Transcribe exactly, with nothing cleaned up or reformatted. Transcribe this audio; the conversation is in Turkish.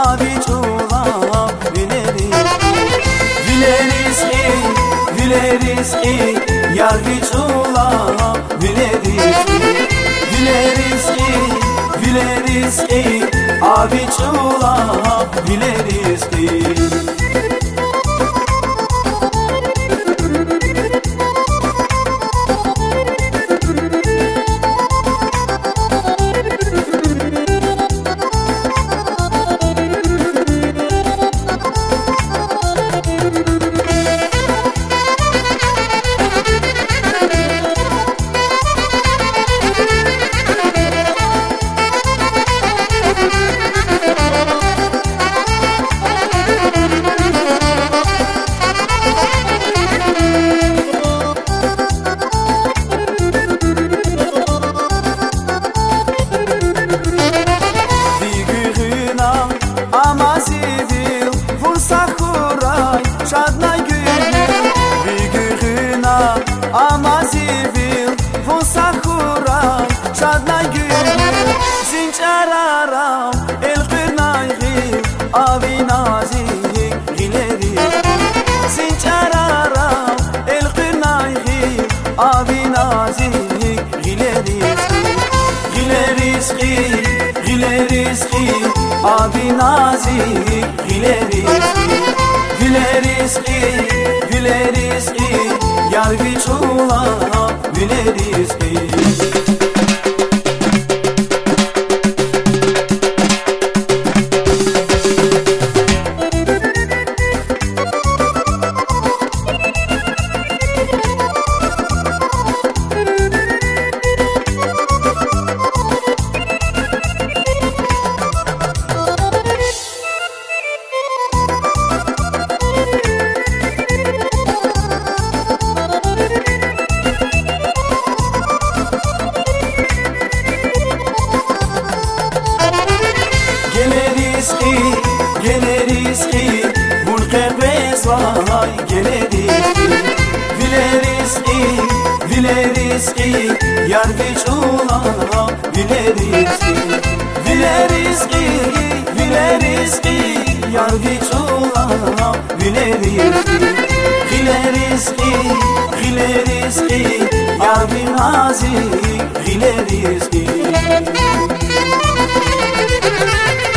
abi çula vileri vileriz ki vileriz ki yar biçula vileriz ki vileriz ki vileriz ki abi çula vileriz ki. Şadna gülü Vigühüna ama zivil Vusa kuray Şadna gülü Zinçararam El kırnayı Avi nazi Gileri Zinçararam El kırnayı Avi nazi Gileri Gileriz ki Gileriz ki Avi nazi Gileri Vileriz ki, vileriz ki, yar biçula, vileriz ki. Geleriz ki Bulkebez vay geleriz ki Vileriz ki, vileriz ki Yar biçula vileriz ki Vileriz ki, vileriz ki Yar biçula vileriz ki Gileriz ki, gileriz ki Yar binazi gileriz ki.